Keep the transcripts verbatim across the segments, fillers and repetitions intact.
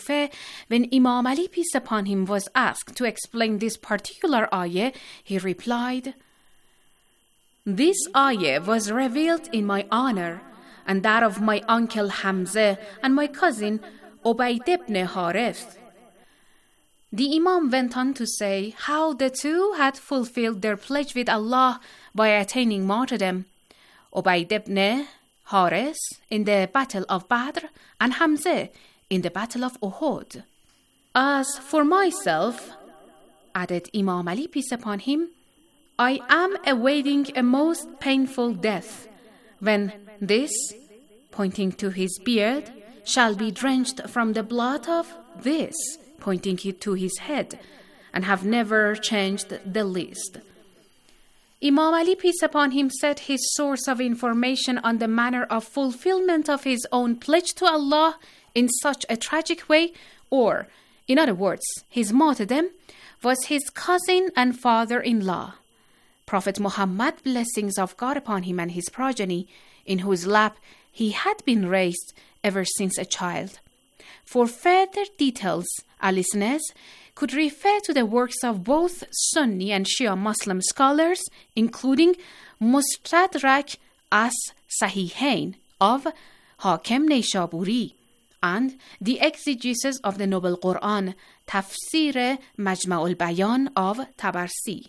When Imam Ali, peace upon him, was asked to explain this particular ayah, he replied, "This ayah was revealed in my honor and that of my uncle Hamza and my cousin Ubayd ibn Harith." The Imam went on to say how the two had fulfilled their pledge with Allah by attaining martyrdom. Ubayd ibn Harith in the Battle of Badr and Hamza in the Battle of Uhud. "As for myself," added Imam Ali, peace upon him, "I am awaiting a most painful death, when this," pointing to his beard, "shall be drenched from the blood of this," pointing it to his head, "and have never changed the least." Imam Ali, peace upon him, said his source of information on the manner of fulfillment of his own pledge to Allah in such a tragic way, or, in other words, his martyrdom, was his cousin and father-in-law, Prophet Muhammad, blessings of God upon him and his progeny, in whose lap he had been raised ever since a child. For further details, our listeners could refer to the works of both Sunni and Shia Muslim scholars, including Mustadrak as-Sahihain of Hakim Naysaburi and the exegesis of the Noble Quran, Tafsir Majma'ul Bayan of Tabarsi.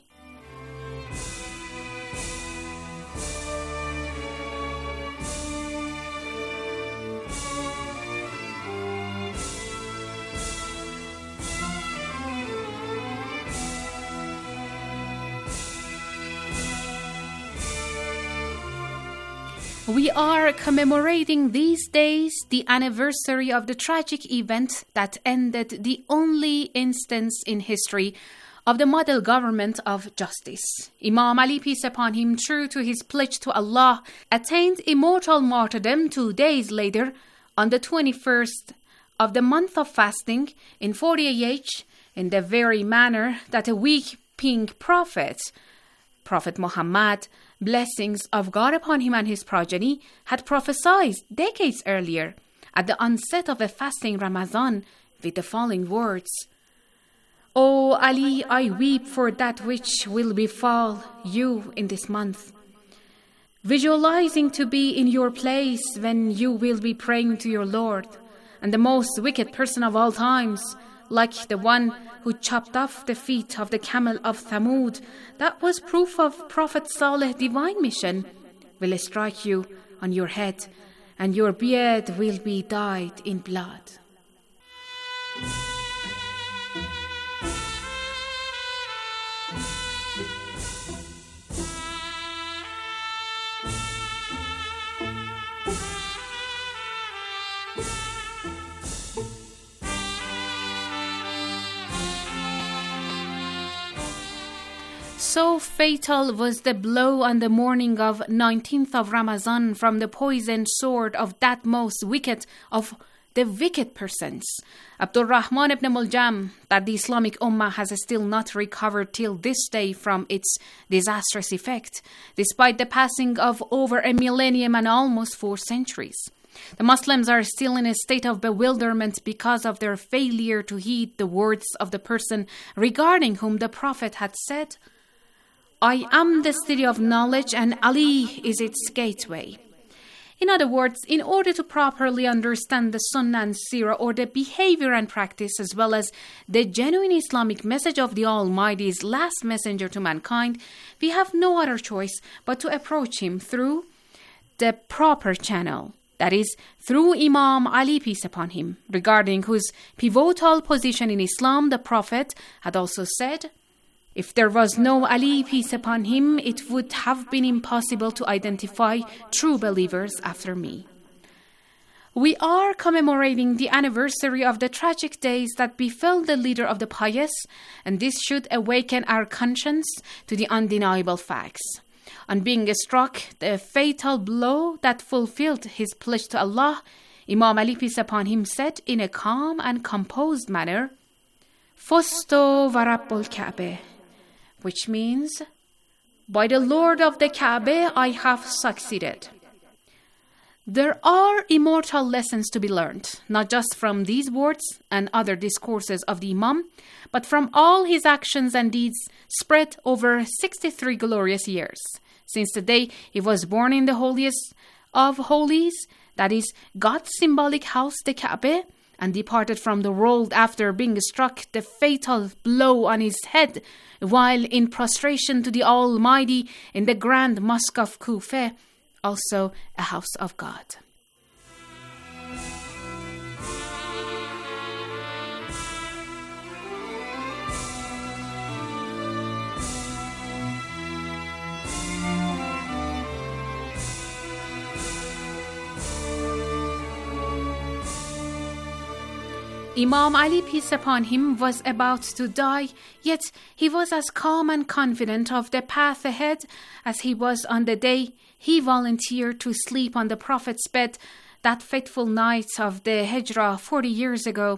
We are commemorating these days the anniversary of the tragic event that ended the only instance in history of the model government of justice. Imam Ali, peace upon him, true to his pledge to Allah, attained immortal martyrdom two days later on the twenty-first of the month of fasting in forty A H, in the very manner that a weeping prophet, Prophet Muhammad, blessings of God upon him and his progeny, had prophesied decades earlier at the onset of a fasting Ramadan with the following words: "O Ali, I weep for that which will befall you in this month, visualizing to be in your place when you will be praying to your Lord, and the most wicked person of all times, like the one who chopped off the feet of the camel of Thamud, that was proof of Prophet Saleh's divine mission, will strike you on your head, and your beard will be dyed in blood." So fatal was the blow on the morning of nineteenth of Ramadan from the poisoned sword of that most wicked of the wicked persons, Abdul Rahman ibn Muljam, that the Islamic Ummah has still not recovered till this day from its disastrous effect, despite the passing of over a millennium and almost four centuries. The Muslims are still in a state of bewilderment because of their failure to heed the words of the person regarding whom the Prophet had said, "I am the city of knowledge and Ali is its gateway." In other words, in order to properly understand the Sunnah and Sirah, or the behavior and practice, as well as the genuine Islamic message of the Almighty's last messenger to mankind, we have no other choice but to approach him through the proper channel. That is, through Imam Ali, peace upon him, regarding whose pivotal position in Islam the Prophet had also said, "If there was no Ali, peace upon him, it would have been impossible to identify true believers after me." We are commemorating the anniversary of the tragic days that befell the leader of the pious, and this should awaken our conscience to the undeniable facts. On being struck the fatal blow that fulfilled his pledge to Allah, Imam Ali, peace upon him, said in a calm and composed manner, "Fusto wa Rabbul Ka'bah," which means, "By the Lord of the Kaaba, I have succeeded." There are immortal lessons to be learned, not just from these words and other discourses of the Imam, but from all his actions and deeds spread over sixty-three glorious years, since the day he was born in the holiest of holies, that is, God's symbolic house, the Kaaba, and departed from the world after being struck the fatal blow on his head while in prostration to the Almighty in the grand mosque of Kufa, also a house of God. Imam Ali, peace upon him, was about to die, yet he was as calm and confident of the path ahead as he was on the day he volunteered to sleep on the Prophet's bed that fateful night of the Hijrah forty years ago,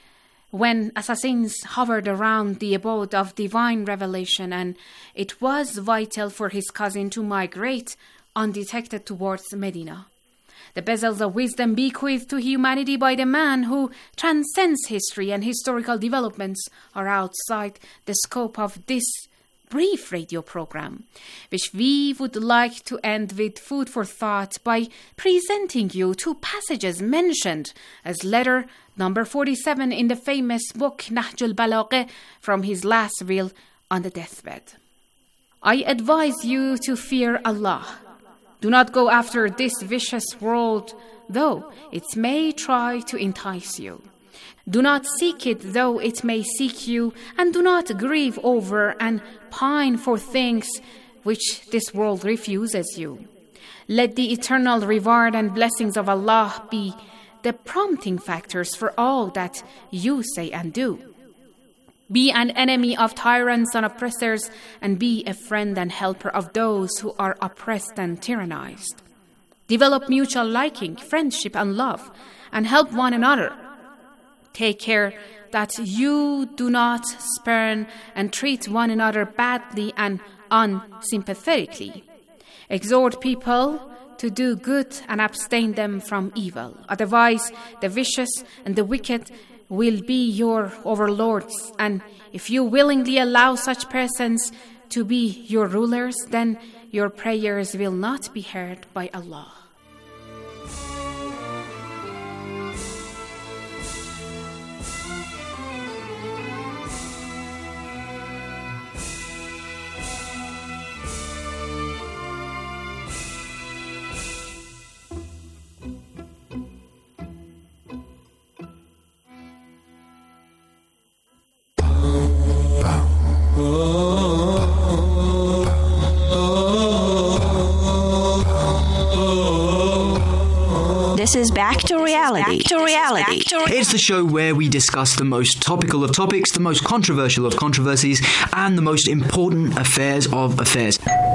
when assassins hovered around the abode of divine revelation, and it was vital for his cousin to migrate undetected towards Medina. The bezels of wisdom bequeathed to humanity by the man who transcends history and historical developments are outside the scope of this brief radio program, which we would like to end with food for thought by presenting you two passages mentioned as letter number forty-seven in the famous book Nahjul Balagha from his last will on the deathbed. I advise you to fear Allah. Do not go after this vicious world, though it may try to entice you. Do not seek it, though it may seek you, and do not grieve over and pine for things which this world refuses you. Let the eternal reward and blessings of Allah be the prompting factors for all that you say and do. Be an enemy of tyrants and oppressors, and be a friend and helper of those who are oppressed and tyrannized. Develop mutual liking, friendship, and love, and help one another. Take care that you do not spurn and treat one another badly and unsympathetically. Exhort people to do good and abstain them from evil. Otherwise, the vicious and the wicked will be your overlords, and if you willingly allow such persons to be your rulers, then your prayers will not be heard by Allah. This is Back to Reality. Back to reality. It's the show where we discuss the most topical of topics, the most controversial of controversies, and the most important affairs of affairs.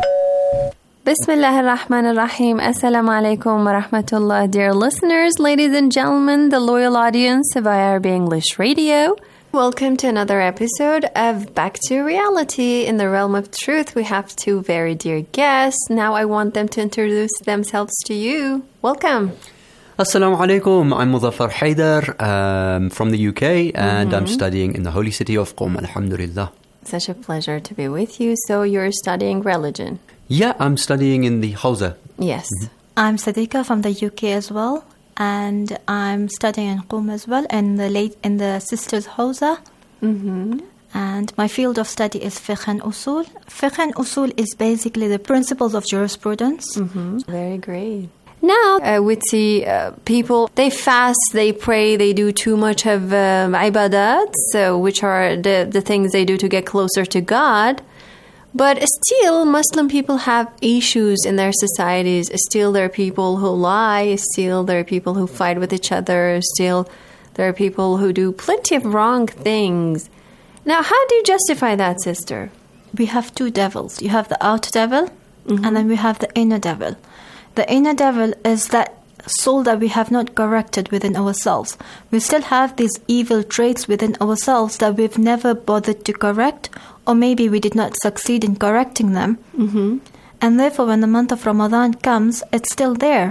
Bismillah ar-Rahman ar-Rahim. Assalamu alaikum wa rahmatullah. Dear listeners, ladies and gentlemen, the loyal audience of I R B English Radio. Welcome to another episode of Back to Reality. In the realm of truth, we have two very dear guests. Now I want them to introduce themselves to you. Welcome. Assalamu alaikum. I'm Muzaffar Haidar um, from the U K, and mm-hmm. I'm studying in the holy city of Qom, alhamdulillah. Such a pleasure to be with you. So you're studying religion? Yeah, I'm studying in the Hawza. Yes. Mm-hmm. I'm Sadiqa from the U K as well, and I'm studying in Qom as well, in the late in the Sisters Hawza. Mm-hmm. And my field of study is Fiqh and Usul. Fiqh and Usul is basically the principles of jurisprudence. Mm-hmm. Very great. Now, I would see uh, people, they fast, they pray, they do too much of um, ibadat, so which are the, the things they do to get closer to God. But still, Muslim people have issues in their societies. Still, there are people who lie. Still, there are people who fight with each other. Still, there are people who do plenty of wrong things. Now, how do you justify that, sister? We have two devils. You have the outer devil, mm-hmm. and then we have the inner devil. The inner devil is that soul that we have not corrected within ourselves. We still have these evil traits within ourselves that we've never bothered to correct, or maybe we did not succeed in correcting them. Mm-hmm. And therefore, when the month of Ramadan comes, it's still there.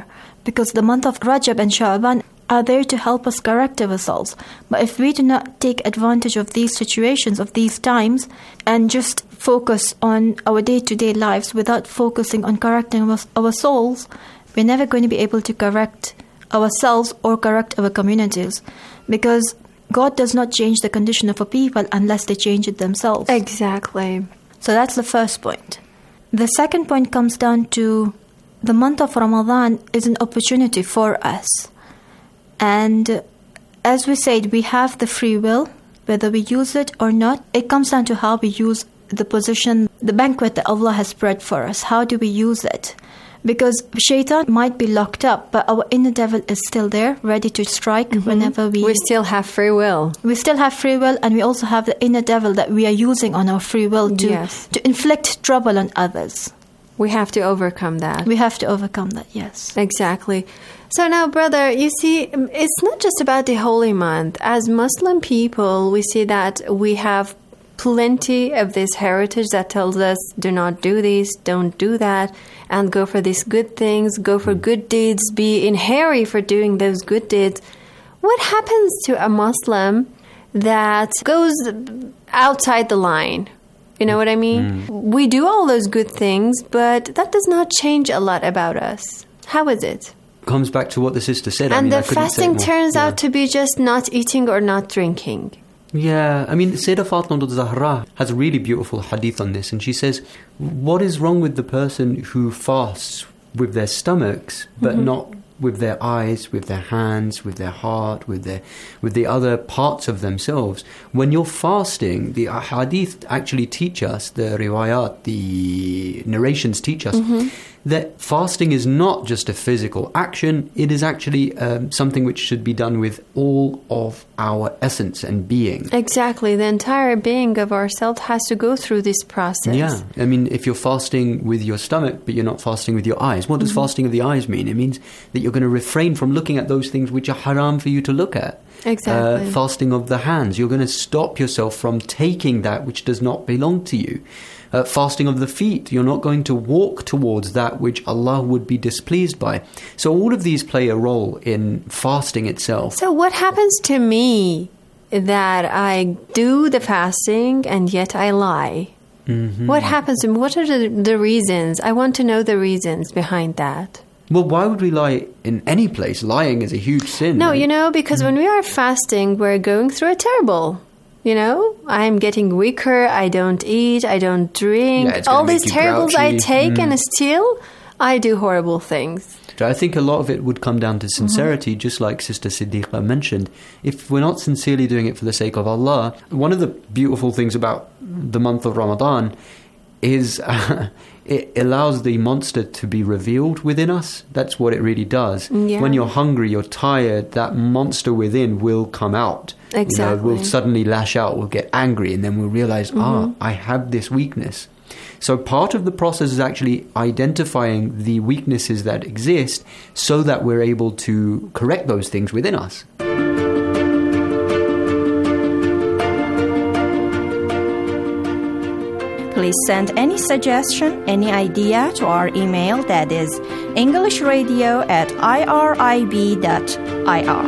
because the month of Rajab and Sha'ban are there to help us correct ourselves. But if we do not take advantage of these situations, of these times, and just focus on our day-to-day lives without focusing on correcting our, our souls, we're never going to be able to correct ourselves or correct our communities, because God does not change the condition of a people unless they change it themselves. Exactly. So that's the first point. The second point comes down to the month of Ramadan is an opportunity for us. And as we said, we have the free will, whether we use it or not. It comes down to how we use the position, the banquet that Allah has spread for us. How do we use it? Because Shaitan might be locked up, but our inner devil is still there, ready to strike mm-hmm. whenever we... We still have free will. We still have free will, and we also have the inner devil that we are using on our free will to, yes. to inflict trouble on others. We have to overcome that. We have to overcome that, yes. Exactly. So now, brother, you see, it's not just about the holy month. As Muslim people, we see that we have plenty of this heritage that tells us, do not do this, don't do that, and go for these good things, go for good deeds, be in hurry for doing those good deeds. What happens to a Muslim that goes outside the line? You know what I mean? Mm. We do all those good things, but that does not change a lot about us. How is it? Comes back to what the sister said. And I mean, the I fasting turns yeah. out to be just not eating or not drinking. Yeah, I mean, Sayyidah Fatima Zahra has a really beautiful hadith on this, and she says, what is wrong with the person who fasts with their stomachs, but mm-hmm. not with their eyes, with their hands, with their heart, with their with the other parts of themselves? When you're fasting, the hadith actually teach us, the riwayat, the narrations teach us, mm-hmm. that fasting is not just a physical action, it is actually um, something which should be done with all of our essence and being. Exactly. The entire being of ourselves has to go through this process. Yeah. I mean, if you're fasting with your stomach, but you're not fasting with your eyes, what does mm-hmm. fasting of the eyes mean? It means that you're going to refrain from looking at those things which are haram for you to look at. Exactly. Uh, fasting of the hands, you're going to stop yourself from taking that which does not belong to you. Uh, fasting of the feet, you're not going to walk towards that which Allah would be displeased by. So all of these play a role in fasting itself. So what happens to me that I do the fasting and yet I lie? Mm-hmm. What happens to me? What are the, the reasons? I want to know the reasons behind that. Well, why would we lie in any place? Lying is a huge sin. No, right? you know, because mm-hmm. when we are fasting, we're going through a terrible... You know, I'm getting weaker, I don't eat, I don't drink. Yeah, all these terribles I take mm. and still I do horrible things. I think a lot of it would come down to sincerity, mm-hmm. just like Sister Siddiqa mentioned. If we're not sincerely doing it for the sake of Allah, one of the beautiful things about the month of Ramadan is uh, it allows the monster to be revealed within us. That's what it really does. Yeah. When you're hungry, you're tired, that monster within will come out. Exactly. You know, we'll suddenly lash out, we'll get angry, and then we'll realize, mm-hmm. ah, I have this weakness. So part of the process is actually identifying the weaknesses that exist so that we're able to correct those things within us. Please send any suggestion, any idea to our email, that is englishradio at irib dot I R.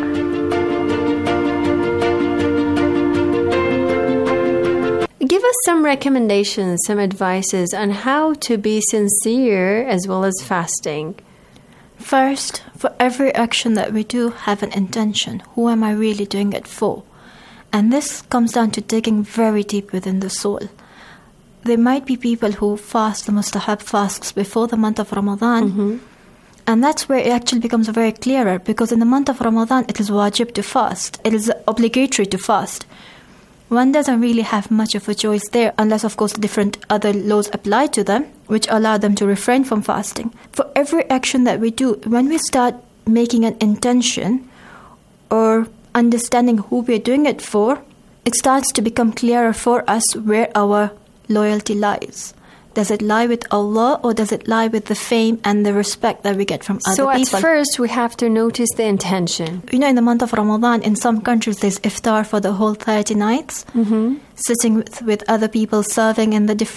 Give us some recommendations, some advices on how to be sincere as well as fasting. First, for every action that we do, have an intention. Who am I really doing it for? And this comes down to digging very deep within the soul. There might be people who fast the mustahab fasts before the month of Ramadan. Mm-hmm. And that's where it actually becomes very clearer, because in the month of Ramadan, it is wajib to fast. It is obligatory to fast. One doesn't really have much of a choice there, unless, of course, different other laws apply to them, which allow them to refrain from fasting. For every action that we do, when we start making an intention or understanding who we're doing it for, it starts to become clearer for us where our loyalty lies. Does it lie with Allah, or does it lie with the fame and the respect that we get from other so people? So at first we have to notice the intention. You know, in the month of Ramadan, in some countries there's iftar for the whole thirty nights, mm-hmm. sitting with, with other people, serving in the different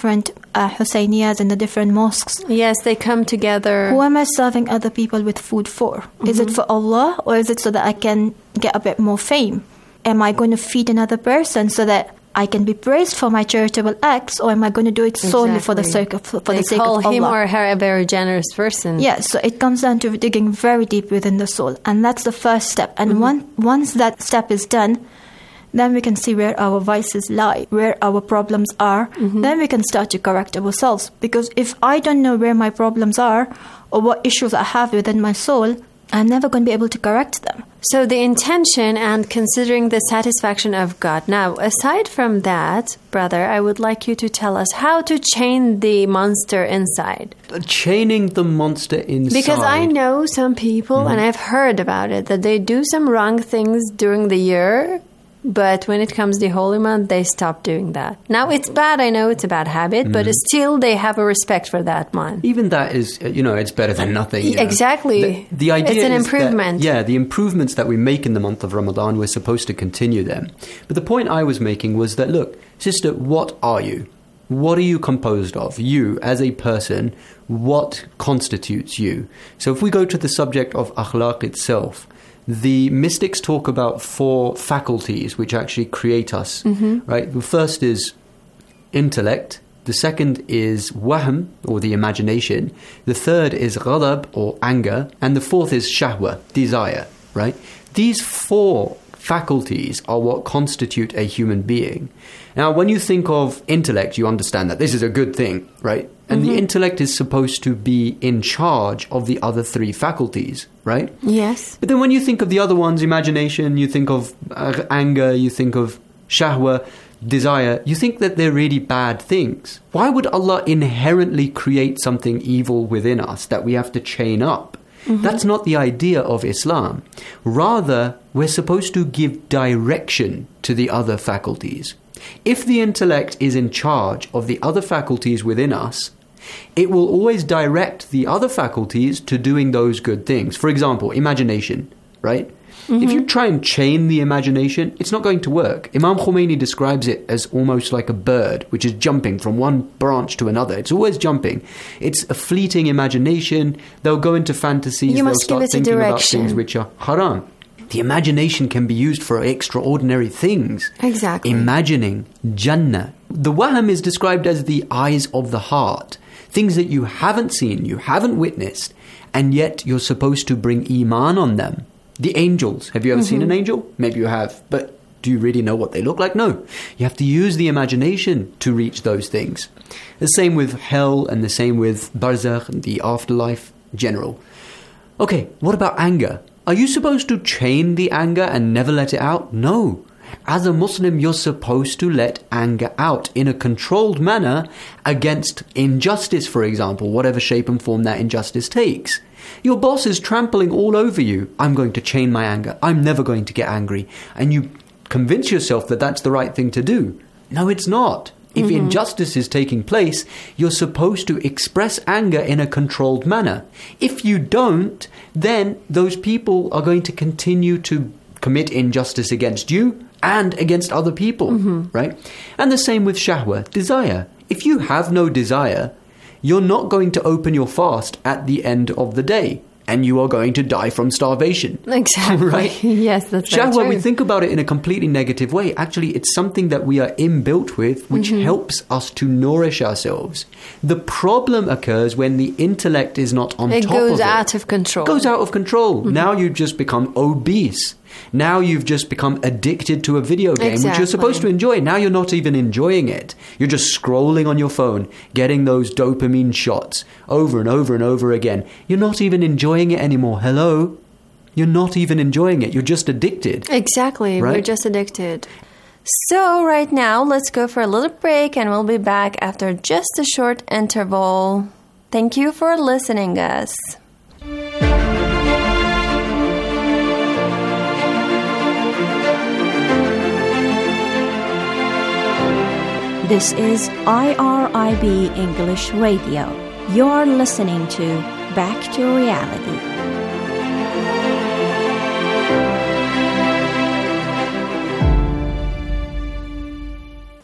uh, Husainiyas in the different mosques. Yes, they come together. Who am I serving other people with food for? Mm-hmm. Is it for Allah, or is it so that I can get a bit more fame? Am I going to feed another person so that I can be praised for my charitable acts, or am I going to do it solely Exactly. for the sake of for they the sake call of Allah? him or her a very generous person. Yeah, so it comes down to digging very deep within the soul, and that's the first step. And Mm-hmm. one, once that step is done, then we can see where our vices lie, where our problems are. Mm-hmm. Then we can start to correct ourselves. Because if I don't know where my problems are or what issues I have within my soul, I'm never going to be able to correct them. So the intention and considering the satisfaction of God. Now, aside from that, brother, I would like you to tell us how to chain the monster inside. Chaining the monster inside. Because I know some people, mm. and I've heard about it, that they do some wrong things during the year, but when it comes the holy month, they stop doing that. Now, it's bad. I know it's a bad habit, mm. but still they have a respect for that month. Even that is, you know, it's better than nothing. You know? Exactly. The, the idea it's an is improvement. That, yeah, the improvements that we make in the month of Ramadan, we're supposed to continue them. But the point I was making was that, look, sister, what are you? What are you composed of? You, as a person, what constitutes you? So if we go to the subject of akhlaq itself, the mystics talk about four faculties which actually create us, mm-hmm. right? The first is intellect. The second is wahm, or the imagination. The third is ghadab, or anger. And the fourth is shahwa, desire, right? These four faculties are what constitute a human being. Now, when you think of intellect, you understand that this is a good thing, right? And mm-hmm. the intellect is supposed to be in charge of the other three faculties, right? Yes. But then when you think of the other ones, imagination, you think of uh, anger, you think of shahwa, desire, you think that they're really bad things. Why would Allah inherently create something evil within us that we have to chain up? Mm-hmm. That's not the idea of Islam. Rather, we're supposed to give direction to the other faculties. If the intellect is in charge of the other faculties within us, it will always direct the other faculties to doing those good things. For example, imagination, right? Mm-hmm. If you try and chain the imagination, it's not going to work. Imam Khomeini describes it as almost like a bird, which is jumping from one branch to another. It's always jumping. It's a fleeting imagination. They'll go into fantasies. You They'll must start give it a thinking about direction. things which are haram. The imagination can be used for extraordinary things. Exactly. Imagining Jannah. The wahm is described as the eyes of the heart. Things that you haven't seen, you haven't witnessed, and yet you're supposed to bring iman on them. The angels. Have you ever mm-hmm. seen an angel? Maybe you have. But do you really know what they look like? No. You have to use the imagination to reach those things. The same with hell and the same with barzakh, the afterlife, general. Okay, what about anger? Are you supposed to chain the anger and never let it out? No. As a Muslim, you're supposed to let anger out in a controlled manner against injustice, for example, whatever shape and form that injustice takes. Your boss is trampling all over you. I'm going to chain my anger. I'm never going to get angry. And you convince yourself that that's the right thing to do. No, it's not. If mm-hmm. injustice is taking place, you're supposed to express anger in a controlled manner. If you don't, then those people are going to continue to commit injustice against you and against other people, mm-hmm. right? And the same with shahwa, desire. If you have no desire, you're not going to open your fast at the end of the day, and you are going to die from starvation. Exactly. Right? Yes, that's very Shahwa, true. we think about it in a completely negative way. Actually, it's something that we are inbuilt with, which mm-hmm. helps us to nourish ourselves. The problem occurs when the intellect is not on it top goes of it. out of control. It goes out of control. Mm-hmm. Now you've just become obese. Now you've just become addicted to a video game, exactly. which you're supposed to enjoy. Now you're not even enjoying it. You're just scrolling on your phone, getting those dopamine shots over and over and over again. You're not even enjoying it anymore. Hello? You're not even enjoying it. You're just addicted. Exactly. Right? We're just addicted. So right now, let's go for a little break and we'll be back after just a short interval. Thank you for listening us. This is I R I B English Radio. You're listening to Back to Reality.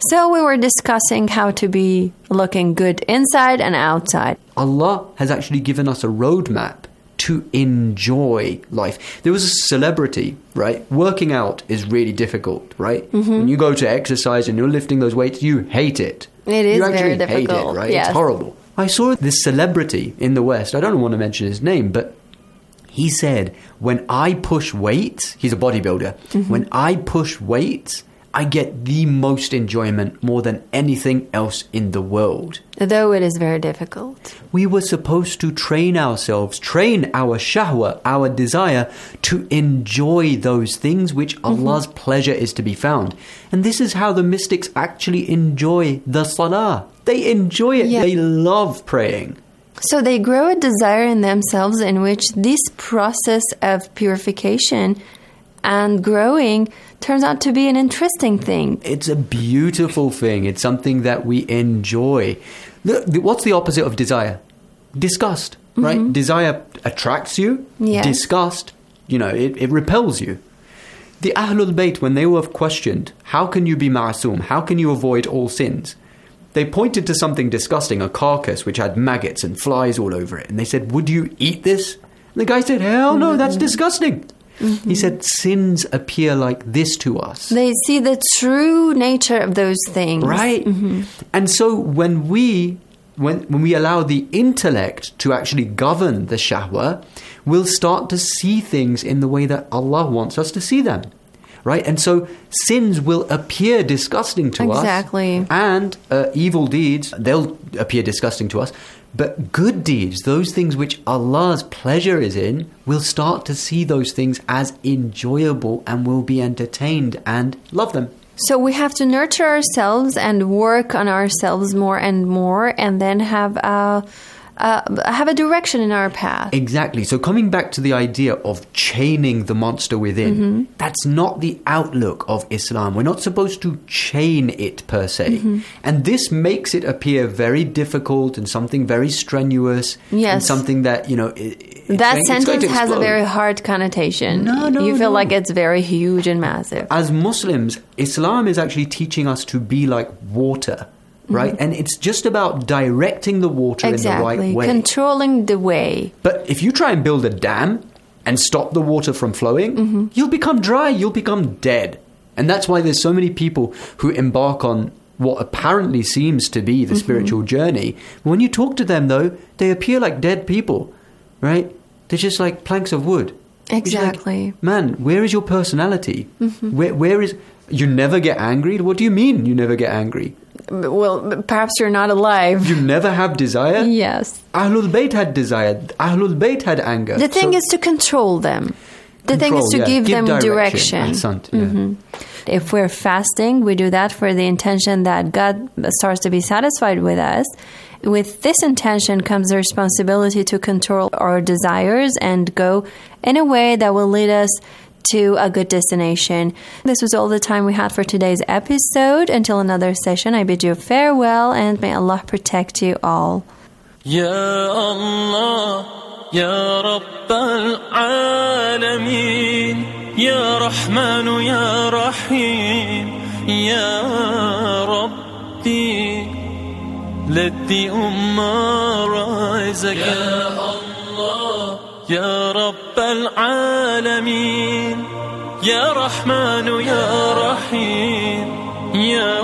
So we were discussing how to be looking good inside and outside. Allah has actually given us a roadmap to enjoy life. There was a celebrity, right? Working out is really difficult, right? Mm-hmm. When you go to exercise and you're lifting those weights, you hate it. It is you actually very difficult. hate it, right? Yes. It's horrible. I saw this celebrity in the West. I don't want to mention his name, but he said, when I push weights, he's a bodybuilder. Mm-hmm. When I push weights, I get the most enjoyment more than anything else in the world. Though it is very difficult. We were supposed to train ourselves, train our shahwa, our desire, to enjoy those things which Allah's mm-hmm. pleasure is to be found. And this is how the mystics actually enjoy the salah. They enjoy it. Yeah. They love praying. So they grow a desire in themselves in which this process of purification and growing turns out to be an interesting thing. It's a beautiful thing. It's something that we enjoy. Look, what's the opposite of desire? Disgust, right? Mm-hmm. Desire attracts you. Yes. Disgust, you know, it, it repels you. The Ahlul Bayt, when they were questioned, how can you be ma'asum? How can you avoid all sins? They pointed to something disgusting, a carcass which had maggots and flies all over it. And they said, would you eat this? And the guy said, hell no, that's disgusting. Mm-hmm. He said, sins appear like this to us. They see the true nature of those things. Right. Mm-hmm. And so when we, when, when we allow the intellect to actually govern the shahwa, we'll start to see things in the way that Allah wants us to see them. Right? And so sins will appear disgusting to us. Exactly. And uh, evil deeds, they'll appear disgusting to us. But good deeds, those things which Allah's pleasure is in, we'll start to see those things as enjoyable and will be entertained and love them. So we have to nurture ourselves and work on ourselves more and more, and then have a, uh, have a direction in our path. Exactly. So coming back to the idea of chaining the monster within, mm-hmm. that's not the outlook of Islam. We're not supposed to chain it per se. Mm-hmm. And this makes it appear very difficult and something very strenuous. Yes. And something that, you know... It, that it's sentence going to has a very hard connotation. No, no, You feel no. like it's very huge and massive. As Muslims, Islam is actually teaching us to be like water. Right? Mm-hmm. And it's just about directing the water exactly. in the right way. Controlling the way. But if you try and build a dam and stop the water from flowing, mm-hmm. you'll become dry, you'll become dead. And that's why there's so many people who embark on what apparently seems to be the mm-hmm. spiritual journey. When you talk to them, though, they appear like dead people, right? They're just like planks of wood. Exactly. Like, man, where is your personality? Mm-hmm. Where, where is... You never get angry? What do you mean you never get angry? Well, perhaps you're not alive. You never have desire? Yes. Ahlul Bayt had desire. Ahlul Bayt had anger. The thing so, is to control them. The control, thing is to yeah. give, give them direction. direction. Ahsant, yeah. Mm-hmm. If we're fasting, we do that for the intention that God starts to be satisfied with us. With this intention comes the responsibility to control our desires and go in a way that will lead us to a good destination. This was all the time we had for today's episode. Until another session, I bid you farewell, and may Allah protect you all. Ya Allah, Ya Rabbal Alameen, Ya Rahmanu, Ya Rahim, Ya Rabbi, let the Ummah rise again. Ya Allah, Ya Rabbal Alameen, Ya Rahmanu, Ya Rahim, Ya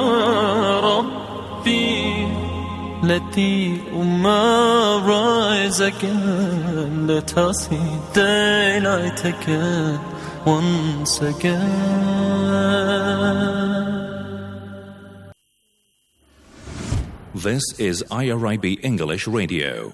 Rabbi, let the Ummah rise again. Let us see daylight again, once again. This is I R I B English Radio.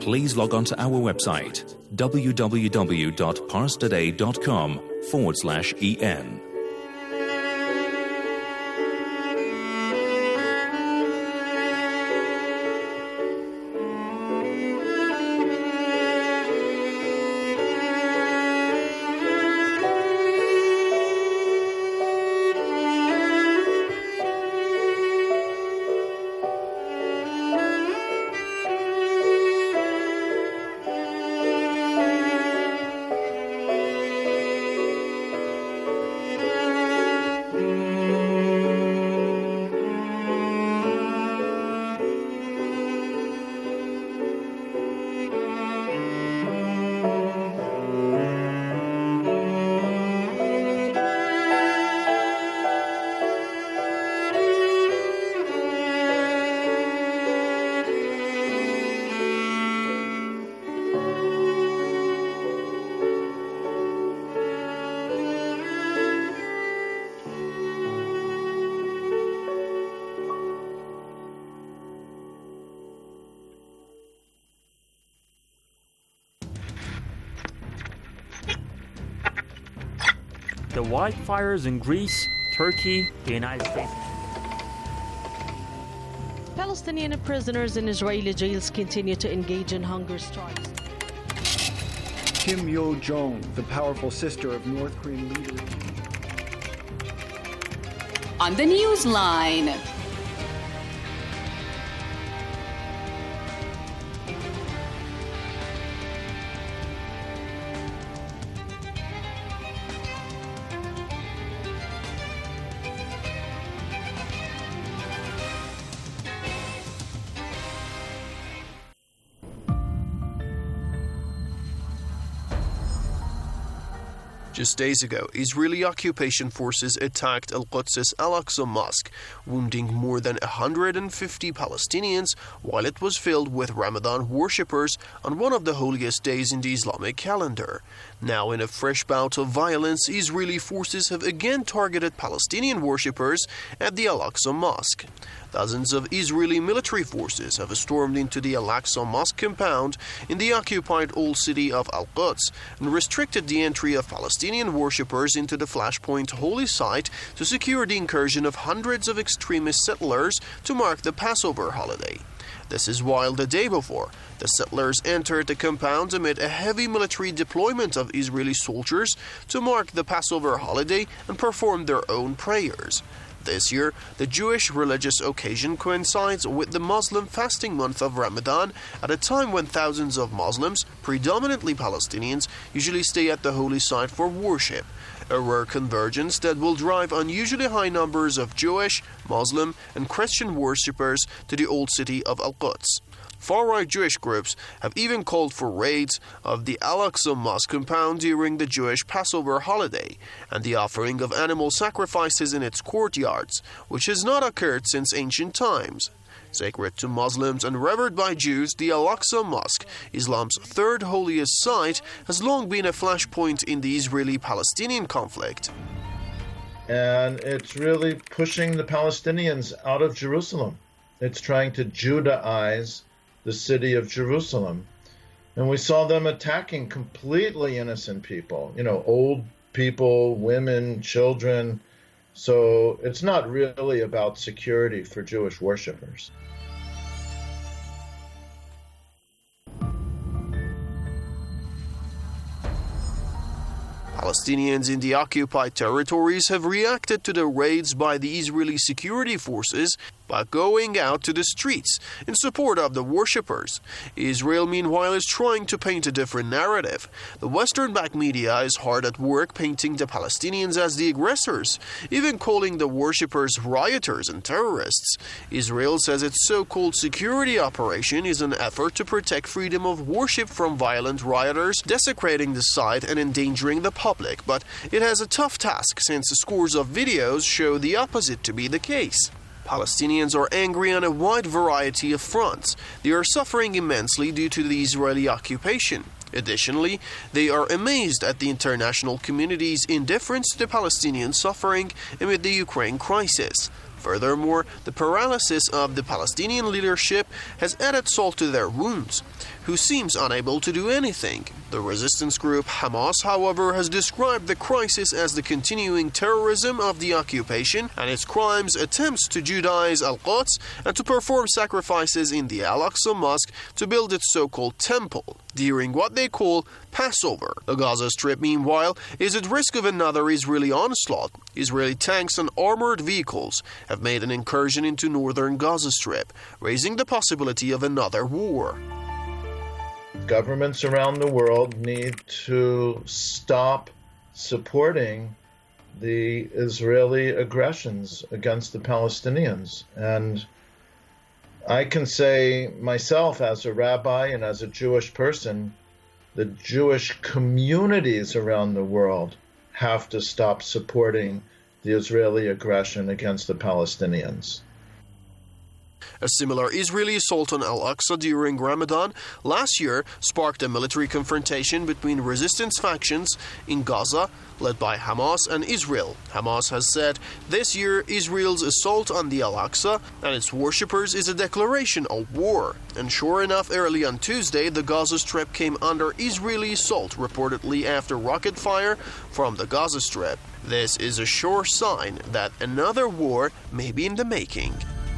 please log on to our website www.parstoday.com forward slash en. The wildfires in Greece, Turkey, the United States. Palestinian prisoners in Israeli jails continue to engage in hunger strikes. Kim Yo-jong, the powerful sister of North Korean leader. On the Newsline. Just days ago, Israeli occupation forces attacked Al-Quds's Al-Aqsa Mosque, wounding more than one hundred fifty Palestinians while it was filled with Ramadan worshippers on one of the holiest days in the Islamic calendar. Now, in a fresh bout of violence, Israeli forces have again targeted Palestinian worshippers at the Al-Aqsa Mosque. Dozens of Israeli military forces have stormed into the Al-Aqsa Mosque compound in the occupied old city of Al-Quds and restricted the entry of Palestinian worshippers into the flashpoint holy site to secure the incursion of hundreds of extremist settlers to mark the Passover holiday. This is while the day before, the settlers entered the compound amid a heavy military deployment of Israeli soldiers to mark the Passover holiday and perform their own prayers. This year, the Jewish religious occasion coincides with the Muslim fasting month of Ramadan at a time when thousands of Muslims, predominantly Palestinians, usually stay at the holy site for worship, a rare convergence that will drive unusually high numbers of Jewish, Muslim, and Christian worshippers to the old city of Al-Quds. Far-right Jewish groups have even called for raids of the Al-Aqsa Mosque compound during the Jewish Passover holiday and the offering of animal sacrifices in its courtyards, which has not occurred since ancient times. Sacred to Muslims and revered by Jews, the Al-Aqsa Mosque, Islam's third holiest site, has long been a flashpoint in the Israeli-Palestinian conflict. And it's really pushing the Palestinians out of Jerusalem. It's trying to Judaize the city of Jerusalem. And we saw them attacking completely innocent people, you know, old people, women, children. So it's not really about security for Jewish worshippers. Palestinians in the occupied territories have reacted to the raids by the Israeli security forces by going out to the streets in support of the worshippers. Israel, meanwhile, is trying to paint a different narrative. The Western-backed media is hard at work painting the Palestinians as the aggressors, even calling the worshippers rioters and terrorists. Israel says its so-called security operation is an effort to protect freedom of worship from violent rioters desecrating the site and endangering the public, but it has a tough task since scores of videos show the opposite to be the case. Palestinians are angry on a wide variety of fronts. They are suffering immensely due to the Israeli occupation. Additionally, they are amazed at the international community's indifference to Palestinian suffering amid the Ukraine crisis. Furthermore, the paralysis of the Palestinian leadership has added salt to their wounds. who seems unable to do anything. The resistance group Hamas, however, has described the crisis as the continuing terrorism of the occupation and its crimes attempts to Judaize Al-Quds and to perform sacrifices in the Al-Aqsa Mosque to build its so-called temple during what they call Passover. The Gaza Strip, meanwhile, is at risk of another Israeli onslaught. Israeli tanks and armored vehicles have made an incursion into northern Gaza Strip, raising the possibility of another war. Governments around the world need to stop supporting the Israeli aggressions against the Palestinians. And I can say myself as a rabbi and as a Jewish person, the Jewish communities around the world have to stop supporting the Israeli aggression against the Palestinians. A similar Israeli assault on Al-Aqsa during Ramadan last year sparked a military confrontation between resistance factions in Gaza, led by Hamas and Israel. Hamas has said this year Israel's assault on the Al-Aqsa and its worshippers is a declaration of war. And sure enough, early on Tuesday, the Gaza Strip came under Israeli assault, reportedly after rocket fire from the Gaza Strip. This is a sure sign that another war may be in the making.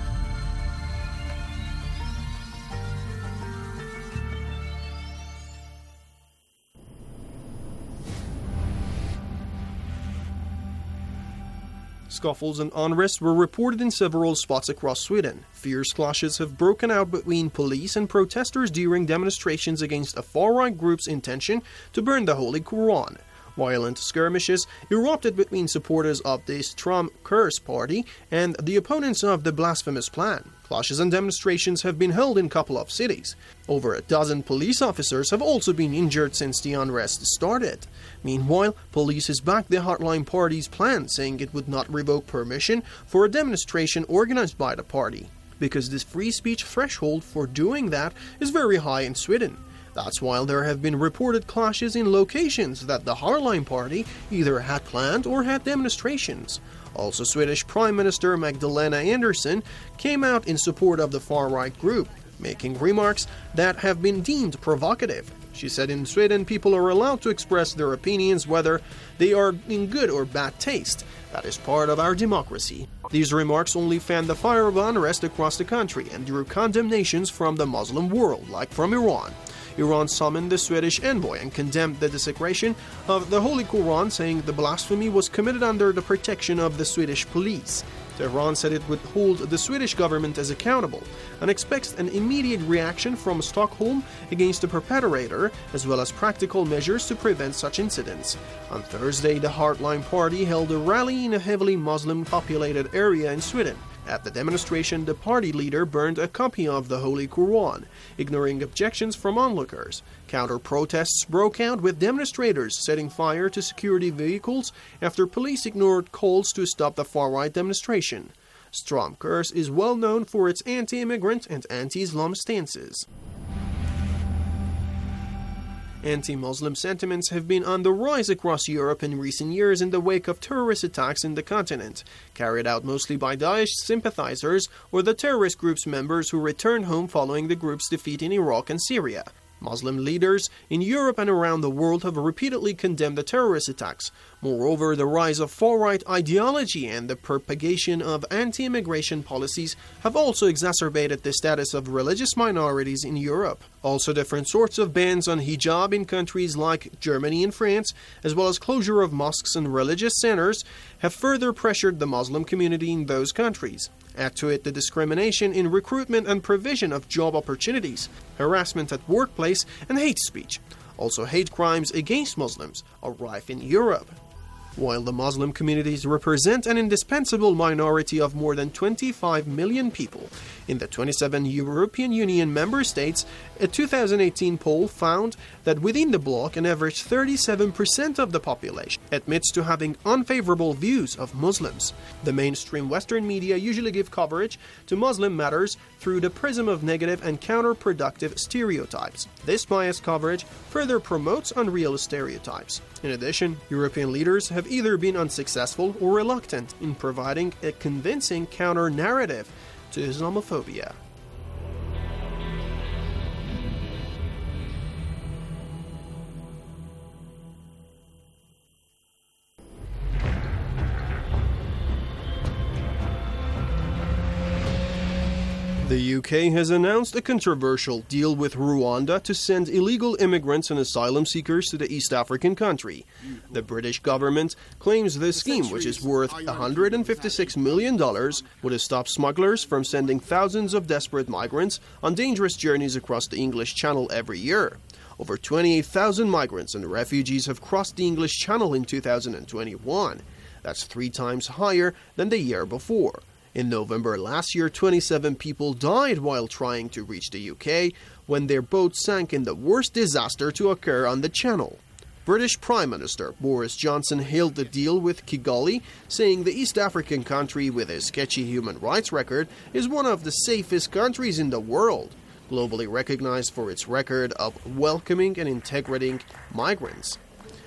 Scuffles and unrest were reported in several spots across Sweden. Fierce clashes have broken out between police and protesters during demonstrations against a far-right group's intention to burn the Holy Quran. Violent skirmishes erupted between supporters of the Stram Kurs party and the opponents of the blasphemous plan. Clashes and demonstrations have been held in a couple of cities. Over a dozen police officers have also been injured since the unrest started. Meanwhile, police has backed the Hotline Party's plan, saying it would not revoke permission for a demonstration organized by the party, because the free speech threshold for doing that is very high in Sweden. That's why there have been reported clashes in locations that the Hotline Party either had planned or had demonstrations. Also, Swedish Prime Minister Magdalena Andersson came out in support of the far-right group, making remarks that have been deemed provocative. She said in Sweden, people are allowed to express their opinions whether they are in good or bad taste. That is part of our democracy. These remarks only fanned the fire of unrest across the country and drew condemnations from the Muslim world, like from Iran. Iran summoned the Swedish envoy and condemned the desecration of the Holy Quran, saying the blasphemy was committed under the protection of the Swedish police. Tehran said it would hold the Swedish government as accountable and expects an immediate reaction from Stockholm against the perpetrator, as well as practical measures to prevent such incidents. On Thursday, the Hotline Party held a rally in a heavily Muslim-populated area in Sweden. At the demonstration, the party leader burned a copy of the Holy Quran, ignoring objections from onlookers. Counter-protests broke out with demonstrators setting fire to security vehicles after police ignored calls to stop the far-right demonstration. Stram Kurs is well known for its anti-immigrant and anti-Islam stances. Anti-Muslim sentiments have been on the rise across Europe in recent years in the wake of terrorist attacks in the continent, carried out mostly by Daesh sympathizers or the terrorist group's members who returned home following the group's defeat in Iraq and Syria. Muslim leaders in Europe and around the world have repeatedly condemned the terrorist attacks. Moreover, the rise of far-right ideology and the propagation of anti-immigration policies have also exacerbated the status of religious minorities in Europe. Also, different sorts of bans on hijab in countries like Germany and France, as well as closure of mosques and religious centers, have further pressured the Muslim community in those countries. Add to it the discrimination in recruitment and provision of job opportunities, harassment at workplace, and hate speech. Also, hate crimes against Muslims are rife in Europe. While the Muslim communities represent an indispensable minority of more than twenty-five million people, in the twenty-seven European Union member states, a two thousand eighteen poll found that within the bloc, an average thirty-seven percent of the population admits to having unfavorable views of Muslims. The mainstream Western media usually give coverage to Muslim matters through the prism of negative and counterproductive stereotypes. This biased coverage further promotes unreal stereotypes. In addition, European leaders have either been unsuccessful or reluctant in providing a convincing counter-narrative to Islamophobia. The U K has announced a controversial deal with Rwanda to send illegal immigrants and asylum seekers to the East African country. The British government claims this scheme, which is worth one hundred fifty-six million dollars, would stop smugglers from sending thousands of desperate migrants on dangerous journeys across the English Channel every year. Over twenty-eight thousand migrants and refugees have crossed the English Channel in two thousand twenty-one. That's three times higher than the year before. In November last year, twenty-seven people died while trying to reach the U K when their boat sank in the worst disaster to occur on the Channel. British Prime Minister Boris Johnson hailed the deal with Kigali, saying the East African country with a sketchy human rights record is one of the safest countries in the world, globally recognized for its record of welcoming and integrating migrants.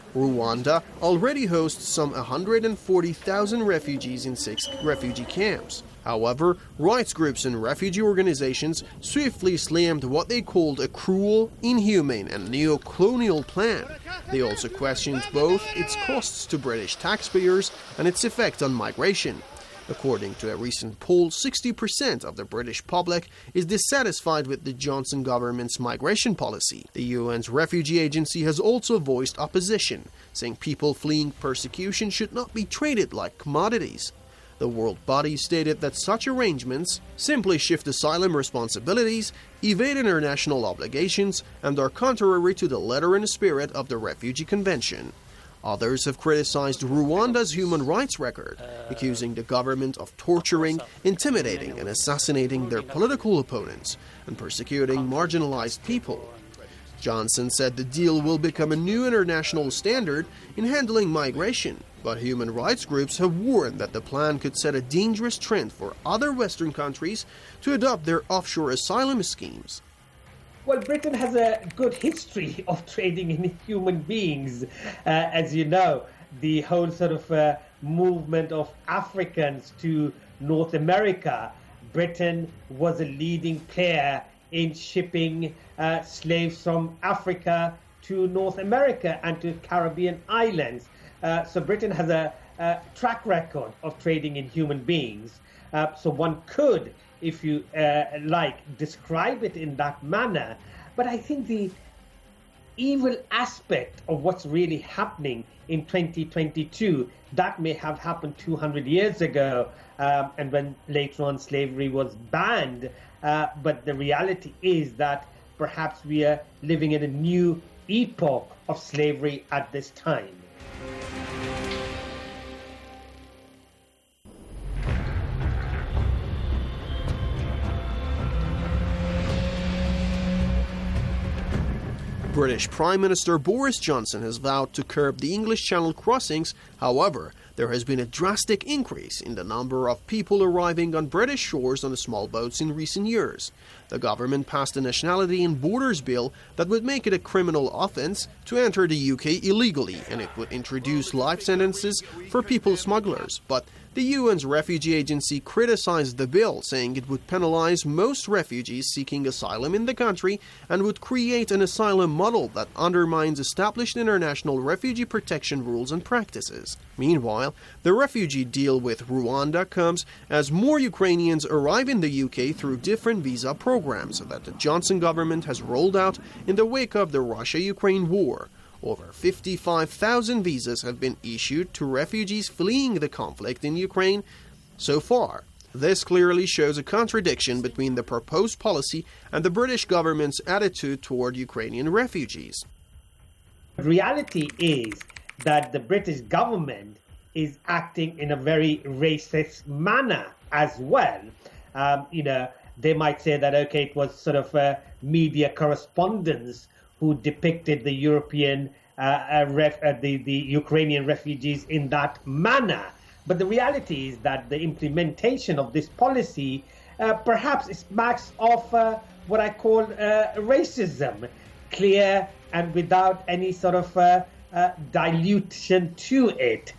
Rwanda already hosts some one hundred forty thousand refugees in six refugee camps. However, rights groups and refugee organizations swiftly slammed what they called a cruel, inhumane, and neo-colonial plan. They also questioned both its costs to British taxpayers and its effect on migration. According to a recent poll, sixty percent of the British public is dissatisfied with the Johnson government's migration policy. The U N's refugee agency has also voiced opposition, saying people fleeing persecution should not be treated like commodities. The world body stated that such arrangements simply shift asylum responsibilities, evade international obligations, and are contrary to the letter and spirit of the Refugee Convention. Others have criticized Rwanda's human rights record, accusing the government of torturing, intimidating, and assassinating their political opponents and persecuting marginalized people. Johnson said the deal will become a new international standard in handling migration, but human rights groups have warned that the plan could set a dangerous trend for other Western countries to adopt their offshore asylum schemes. Well, Britain has a good history of trading in human beings. Uh, as you know, the whole sort of uh, movement of Africans to North America, Britain was a leading player in shipping uh, slaves from Africa to North America and to Caribbean islands. Uh, so Britain has a, a track record of trading in human beings. Uh, so one could, if you uh, like, describe it in that manner. But I think the evil aspect of what's really happening in twenty twenty-two, that may have happened two hundred years ago, um, and when later on slavery was banned. Uh, but the reality is that perhaps we are living in a new epoch of slavery at this time. British Prime Minister Boris Johnson has vowed to curb the English Channel crossings. However, there has been a drastic increase in the number of people arriving on British shores on small boats in recent years. The government passed a Nationality and Borders Bill that would make it a criminal offence to enter the U K illegally, and it would introduce life sentences for people smugglers. But the U N's refugee agency criticized the bill, saying it would penalize most refugees seeking asylum in the country and would create an asylum model that undermines established international refugee protection rules and practices. Meanwhile, the refugee deal with Rwanda comes as more Ukrainians arrive in the U K through different visa programs that the Johnson government has rolled out in the wake of the Russia-Ukraine war. Over fifty-five thousand visas have been issued to refugees fleeing the conflict in Ukraine so far. This clearly shows a contradiction between the proposed policy and the British government's attitude toward Ukrainian refugees. The reality is that the British government is acting in a very racist manner as well. Um, you know, they might say that, okay, it was sort of uh, media correspondents who depicted the European, uh, uh, ref, uh, the, the Ukrainian refugees in that manner. But the reality is that the implementation of this policy uh, perhaps smacks of uh, what I call uh, racism, clear and without any sort of uh, uh, dilution to it.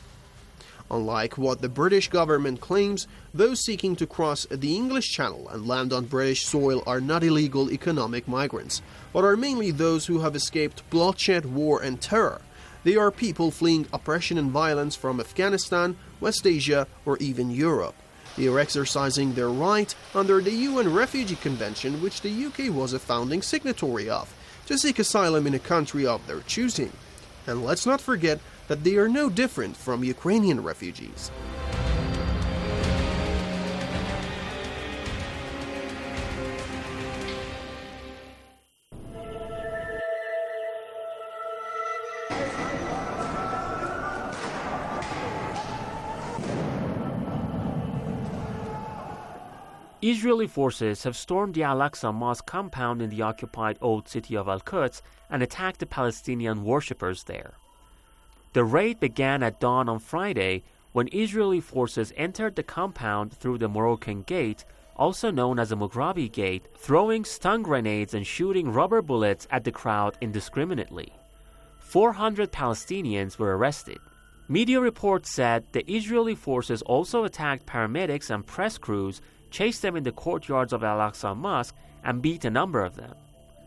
Unlike what the British government claims, those seeking to cross the English Channel and land on British soil are not illegal economic migrants, but are mainly those who have escaped bloodshed, war, and terror. They are people fleeing oppression and violence from Afghanistan, West Asia, or even Europe. They are exercising their right under the U N Refugee Convention, which the U K was a founding signatory of, to seek asylum in a country of their choosing. And let's not forget that they are no different from Ukrainian refugees. Israeli forces have stormed the Al-Aqsa Mosque compound in the occupied old city of Al-Quds and attacked the Palestinian worshippers there. The raid began at dawn on Friday when Israeli forces entered the compound through the Moroccan Gate, also known as the Mughrabi Gate, throwing stun grenades and shooting rubber bullets at the crowd indiscriminately. four hundred Palestinians were arrested. Media reports said the Israeli forces also attacked paramedics and press crews, chased them in the courtyards of Al-Aqsa Mosque, and beat a number of them.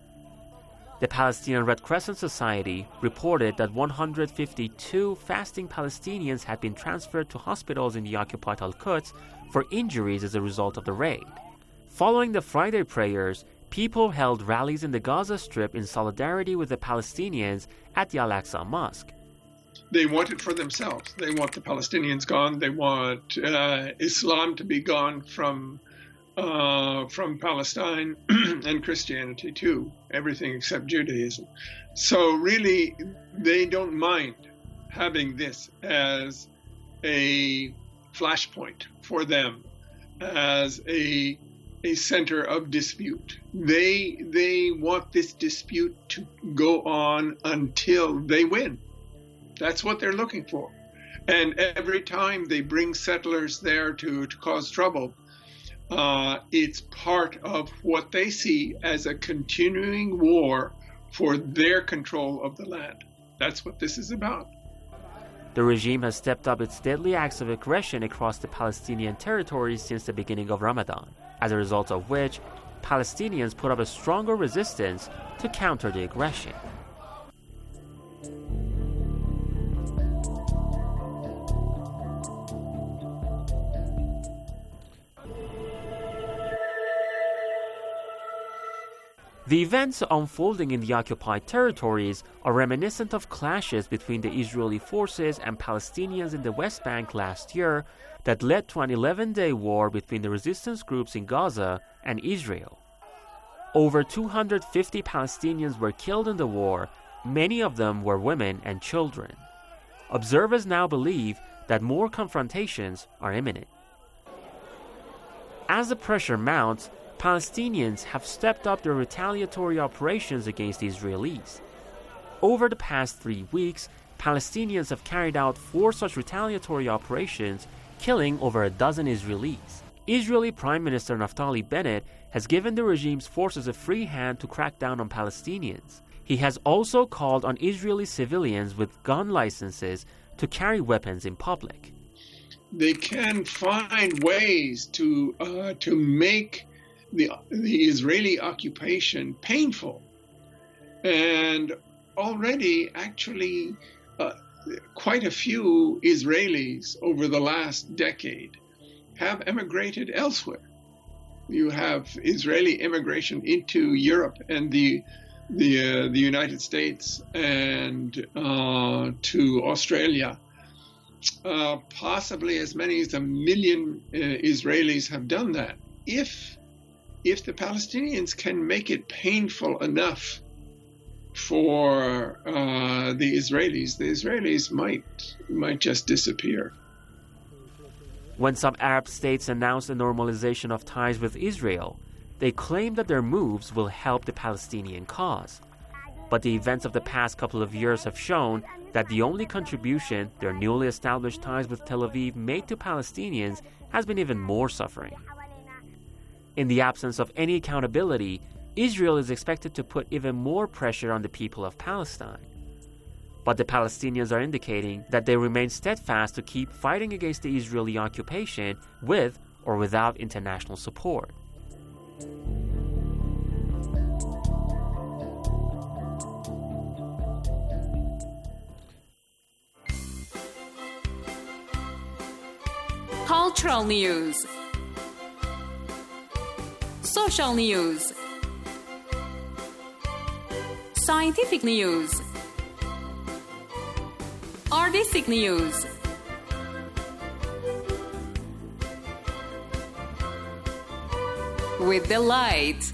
The Palestinian Red Crescent Society reported that one hundred fifty-two fasting Palestinians had been transferred to hospitals in the occupied Al-Quds for injuries as a result of the raid. Following the Friday prayers, people held rallies in the Gaza Strip in solidarity with the Palestinians at the Al-Aqsa Mosque. They want it for themselves. They want the Palestinians gone. They want uh, Islam to be gone from uh, from Palestine and Christianity too, everything except Judaism. So really, they don't mind having this as a flashpoint for them, as a a center of dispute. They they want this dispute to go on until they win. That's what they're looking for. And every time they bring settlers there to, to cause trouble, uh, it's part of what they see as a continuing war for their control of the land. That's what this is about. The regime has stepped up its deadly acts of aggression across the Palestinian territories since the beginning of Ramadan, as a result of which Palestinians put up a stronger resistance to counter the aggression. The events unfolding in the occupied territories are reminiscent of clashes between the Israeli forces and Palestinians in the West Bank last year that led to an eleven-day war between the resistance groups in Gaza and Israel. Over two hundred fifty Palestinians were killed in the war, many of them were women and children. Observers now believe that more confrontations are imminent. As the pressure mounts, Palestinians have stepped up their retaliatory operations against the Israelis. Over the past three weeks, Palestinians have carried out four such retaliatory operations, killing over a dozen Israelis. Israeli Prime Minister Naftali Bennett has given the regime's forces a free hand to crack down on Palestinians. He has also called on Israeli civilians with gun licenses to carry weapons in public. They can find ways to uh, to make The, the Israeli occupation painful. And already, actually, uh, quite a few Israelis over the last decade have emigrated elsewhere. You have Israeli immigration into Europe and the the, uh, the United States and uh, to Australia. Uh, possibly as many as a million uh, Israelis have done that. If If the Palestinians can make it painful enough for uh, the Israelis, the Israelis might might just disappear. When some Arab states announced the normalization of ties with Israel, they claim that their moves will help the Palestinian cause. But the events of the past couple of years have shown that the only contribution their newly established ties with Tel Aviv made to Palestinians has been even more suffering. In the absence of any accountability, Israel is expected to put even more pressure on the people of Palestine. But the Palestinians are indicating that they remain steadfast to keep fighting against the Israeli occupation with or without international support. Cultural news. social news, scientific news, artistic news, with delight.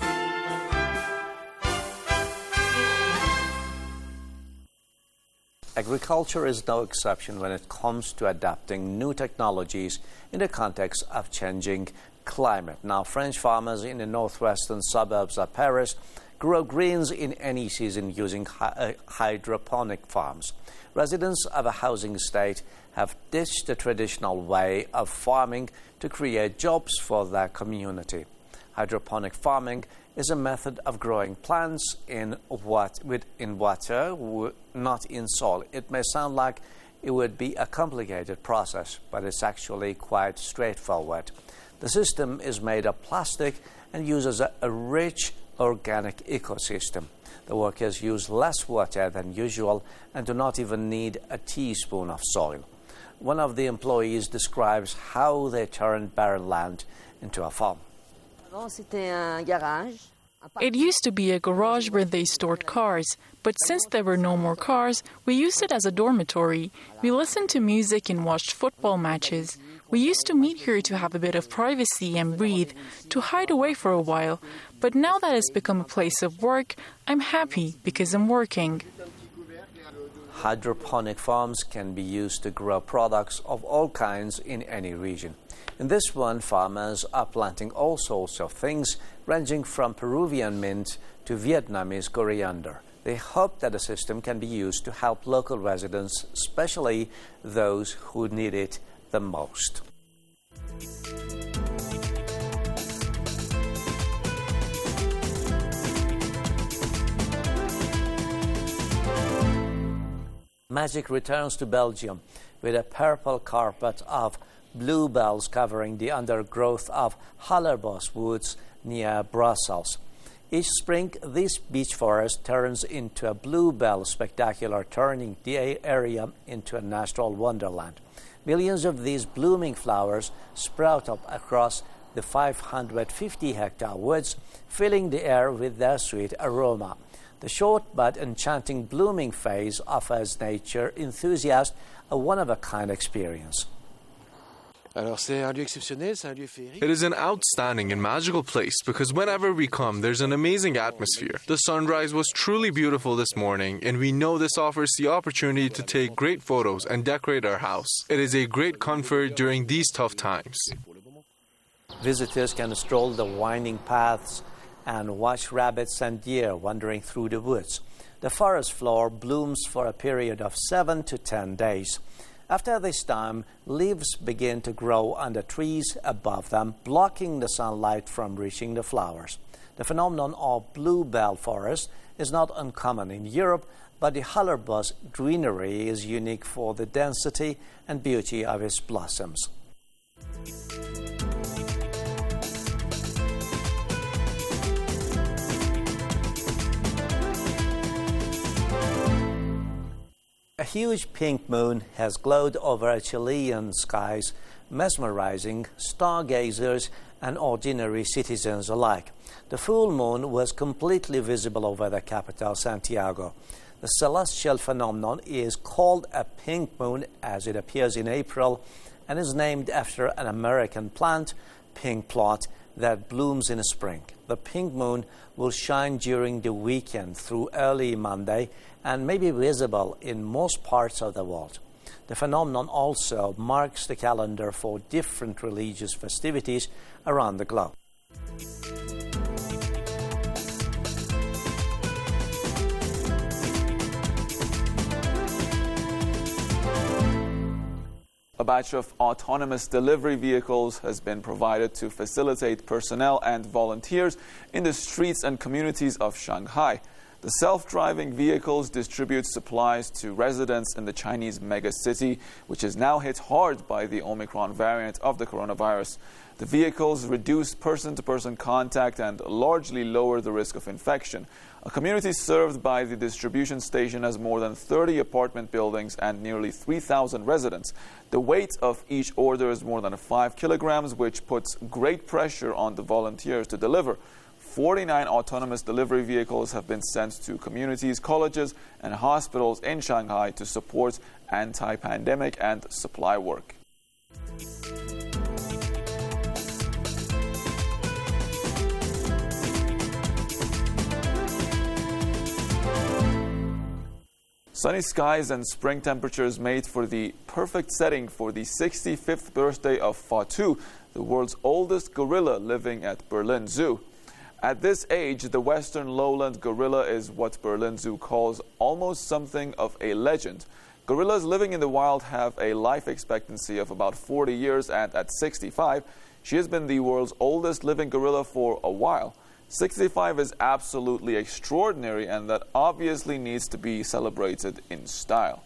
Agriculture is no exception when it comes to adapting new technologies in the context of changing climate. Now, French farmers in the northwestern suburbs of Paris grow greens in any season using hy- uh, hydroponic farms. Residents of a housing estate have ditched the traditional way of farming to create jobs for their community. Hydroponic farming is a method of growing plants in what with in water, w- not in soil. It may sound like it would be a complicated process, but it's actually quite straightforward. The system is made of plastic and uses a, a rich organic ecosystem. The workers use less water than usual and do not even need a teaspoon of soil. One of the employees describes how they turned barren land into a farm. It used to be a garage where they stored cars, but since there were no more cars, we used it as a dormitory. We listened to music and watched football matches. We used to meet here to have a bit of privacy and breathe, to hide away for a while. But now that it's become a place of work, I'm happy because I'm working. Hydroponic farms can be used to grow products of all kinds in any region. In this one, farmers are planting all sorts of things, ranging from Peruvian mint to Vietnamese coriander. They hope that the system can be used to help local residents, especially those who need it the most. Magic returns to Belgium with a purple carpet of bluebells covering the undergrowth of Hallerbos woods near Brussels. Each spring, this beech forest turns into a bluebell spectacular, turning the area into a natural wonderland. Millions of these blooming flowers sprout up across the five hundred fifty hectare woods, filling the air with their sweet aroma. The short but enchanting blooming phase offers nature enthusiasts a one-of-a-kind experience. It is an outstanding and magical place because whenever we come, there's an amazing atmosphere. The sunrise was truly beautiful this morning, and we know this offers the opportunity to take great photos and decorate our house. It is a great comfort during these tough times. Visitors can stroll the winding paths and watch rabbits and deer wandering through the woods. The forest floor blooms for a period of seven to ten days. After this time, leaves begin to grow on the trees above them, blocking the sunlight from reaching the flowers. The phenomenon of bluebell forest is not uncommon in Europe, but the Hallerbos greenery is unique for the density and beauty of its blossoms. A huge pink moon has glowed over Chilean skies, mesmerizing stargazers and ordinary citizens alike. The full moon was completely visible over the capital, Santiago. The celestial phenomenon is called a pink moon as it appears in April and is named after an American plant, pink plot, that blooms in spring. The pink moon will shine during the weekend through early Monday and may be visible in most parts of the world. The phenomenon also marks the calendar for different religious festivities around the globe. A batch of autonomous delivery vehicles has been provided to facilitate personnel and volunteers in the streets and communities of Shanghai. The self-driving vehicles distribute supplies to residents in the Chinese megacity, which is now hit hard by the Omicron variant of the coronavirus. The vehicles reduce person-to-person contact and largely lower the risk of infection. A community served by the distribution station has more than thirty apartment buildings and nearly three thousand residents. The weight of each order is more than five kilograms, which puts great pressure on the volunteers to deliver. forty-nine autonomous delivery vehicles have been sent to communities, colleges, and hospitals in Shanghai to support anti-pandemic and supply work. Sunny skies and spring temperatures made for the perfect setting for the sixty-fifth birthday of Fatu, the world's oldest gorilla living at Berlin Zoo. At this age, the western lowland gorilla is what Berlin Zoo calls almost something of a legend. Gorillas living in the wild have a life expectancy of about forty years, and at sixty-five, she has been the world's oldest living gorilla for a while. sixty-five is absolutely extraordinary, and that obviously needs to be celebrated in style.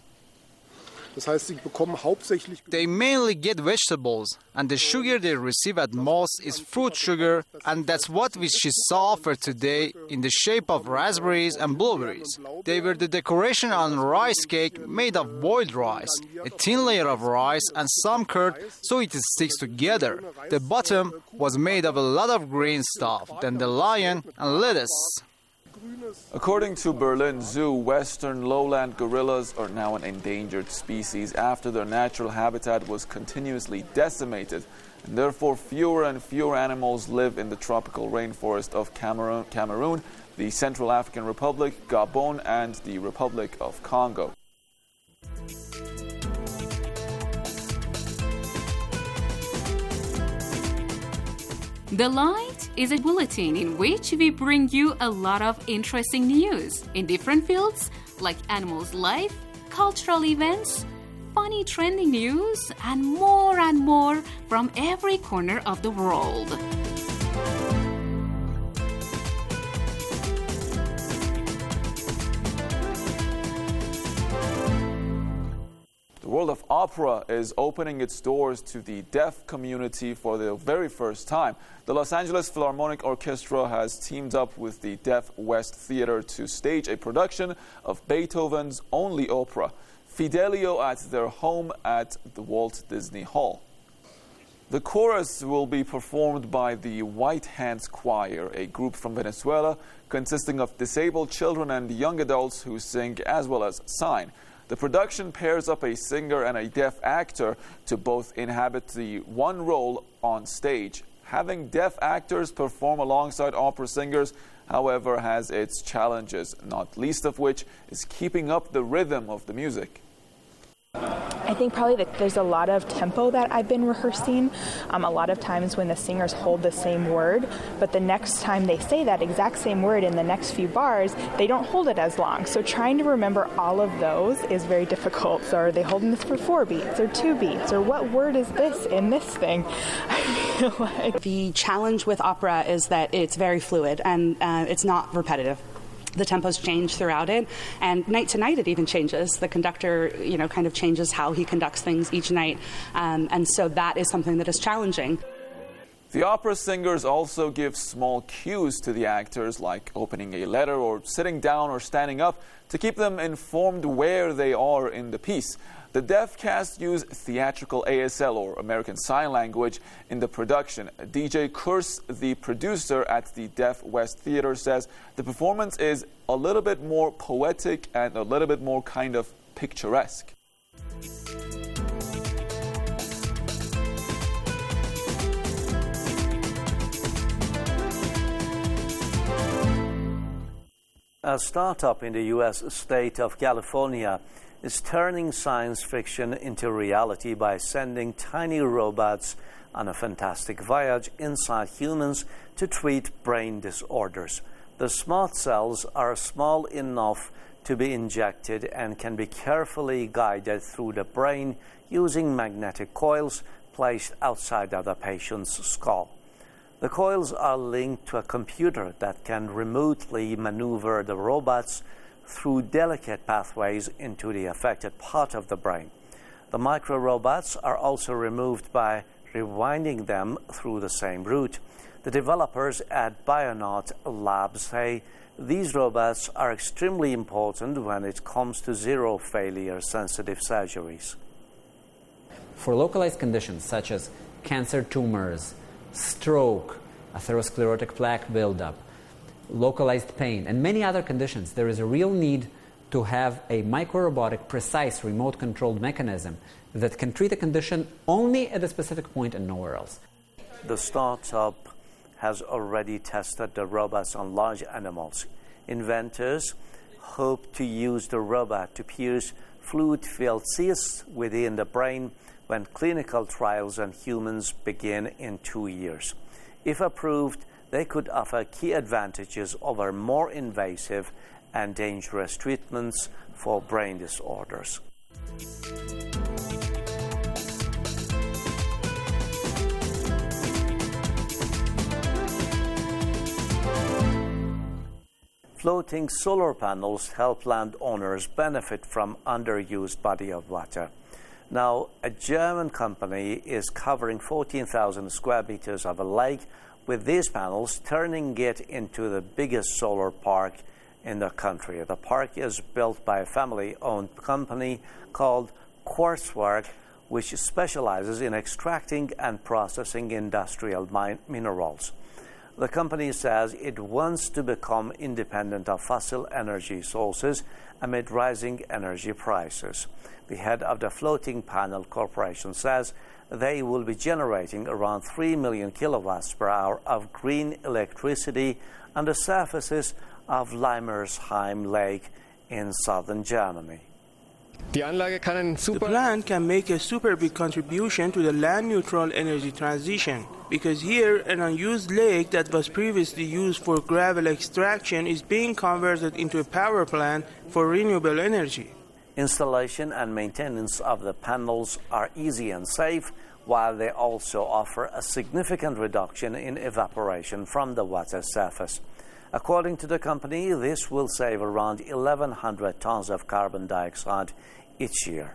They mainly get vegetables, and the sugar they receive at most is fruit sugar, and that's what we saw offered today in the shape of raspberries and blueberries. They were the decoration on rice cake made of boiled rice, a thin layer of rice and some curd so it sticks together. The bottom was made of a lot of green stuff, then the lion and lettuce. According to Berlin Zoo, western lowland gorillas are now an endangered species after their natural habitat was continuously decimated, and therefore fewer and fewer animals live in the tropical rainforest of Cameroon, Cameroon, the Central African Republic, Gabon, and the Republic of Congo. The Light is a bulletin in which we bring you a lot of interesting news in different fields like animals' life, cultural events, funny trending news, and more and more from every corner of the world. The world of opera is opening its doors to the deaf community for the very first time. The Los Angeles Philharmonic Orchestra has teamed up with the Deaf West Theater to stage a production of Beethoven's only opera, Fidelio, at their home at the Walt Disney Hall. The chorus will be performed by the White Hands Choir, a group from Venezuela consisting of disabled children and young adults who sing as well as sign. The production pairs up a singer and a deaf actor to both inhabit the one role on stage. Having deaf actors perform alongside opera singers, however, has its challenges, not least of which is keeping up the rhythm of the music. I think probably that there's a lot of tempo that I've been rehearsing. Um, a lot of times when the singers hold the same word, but the next time they say that exact same word in the next few bars, they don't hold it as long. So trying to remember all of those is very difficult. So are they holding this for four beats or two beats? Or what word is this in this thing? I feel like the challenge with opera is that it's very fluid and uh, it's not repetitive. The tempos change throughout it, and night to night it even changes. The conductor, you know, kind of changes how he conducts things each night, um, and so that is something that is challenging. The opera singers also give small cues to the actors, like opening a letter or sitting down or standing up, to keep them informed where they are in the piece. The deaf cast use theatrical A S L, or American Sign Language, in the production. D J Kurz, the producer at the Deaf West Theater, says the performance is a little bit more poetic and a little bit more kind of picturesque. A startup in the U S state of California is turning science fiction into reality by sending tiny robots on a fantastic voyage inside humans to treat brain disorders. The smart cells are small enough to be injected and can be carefully guided through the brain using magnetic coils placed outside of the patient's skull. The coils are linked to a computer that can remotely maneuver the robots through delicate pathways into the affected part of the brain. The micro-robots are also removed by rewinding them through the same route. The developers at Bionaut Labs say these robots are extremely important when it comes to zero-failure sensitive surgeries. For localized conditions such as cancer tumors, stroke, atherosclerotic plaque buildup, localized pain, and many other conditions, there is a real need to have a microrobotic, precise, remote-controlled mechanism that can treat a condition only at a specific point and nowhere else. The startup has already tested the robots on large animals. Inventors hope to use the robot to pierce fluid-filled cysts within the brain when clinical trials on humans begin in two years. If approved, they could offer key advantages over more invasive and dangerous treatments for brain disorders. Floating solar panels help landowners benefit from underused body of water. Now, a German company is covering fourteen thousand square meters of a lake with these panels, turning it into the biggest solar park in the country. The park is built by a family-owned company called Quartzwerk, which specializes in extracting and processing industrial min- minerals. The company says it wants to become independent of fossil energy sources amid rising energy prices. The head of the Floating Panel Corporation says they will be generating around three million kilowatts per hour of green electricity on the surfaces of Leimersheim Lake in southern Germany. The plant can make a super big contribution to the land-neutral energy transition, because here an unused lake that was previously used for gravel extraction is being converted into a power plant for renewable energy. Installation and maintenance of the panels are easy and safe, while they also offer a significant reduction in evaporation from the water surface. According to the company, this will save around eleven hundred tons of carbon dioxide each year.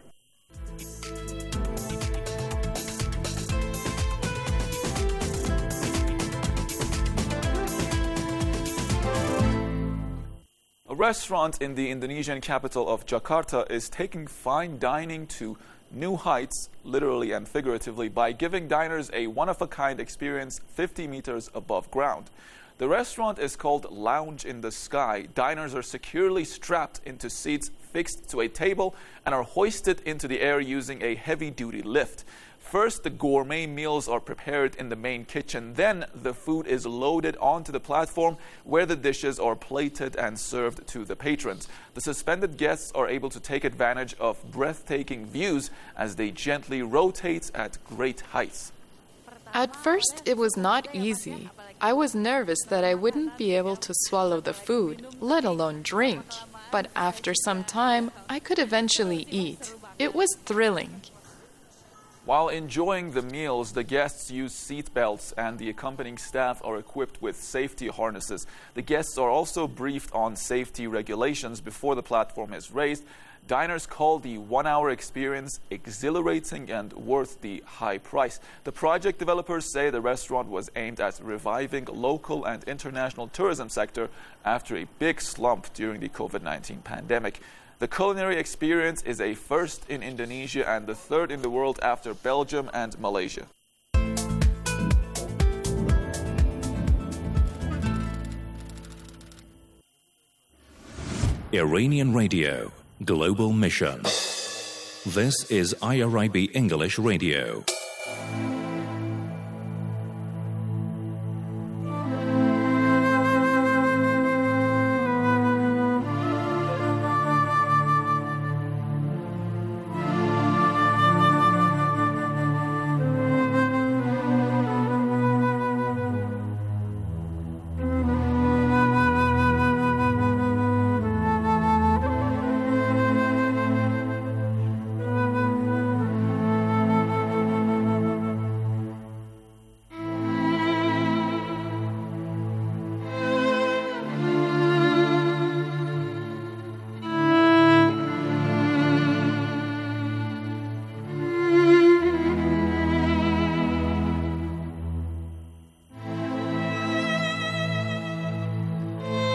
A restaurant in the Indonesian capital of Jakarta is taking fine dining to new heights, literally and figuratively, by giving diners a one-of-a-kind experience fifty meters above ground. The restaurant is called Lounge in the Sky. Diners are securely strapped into seats fixed to a table and are hoisted into the air using a heavy-duty lift. First, the gourmet meals are prepared in the main kitchen. Then, the food is loaded onto the platform where the dishes are plated and served to the patrons. The suspended guests are able to take advantage of breathtaking views as they gently rotate at great heights. At first, it was not easy. I was nervous that I wouldn't be able to swallow the food, let alone drink. But after some time, I could eventually eat. It was thrilling. While enjoying the meals, the guests use seat belts and the accompanying staff are equipped with safety harnesses. The guests are also briefed on safety regulations before the platform is raised. Diners call the one-hour experience exhilarating and worth the high price. The project developers say the restaurant was aimed at reviving local and international tourism sector after a big slump during the COVID nineteen pandemic. The culinary experience is a first in Indonesia and the third in the world after Belgium and Malaysia. Iranian Radio, Global Mission. This is I R I B English Radio.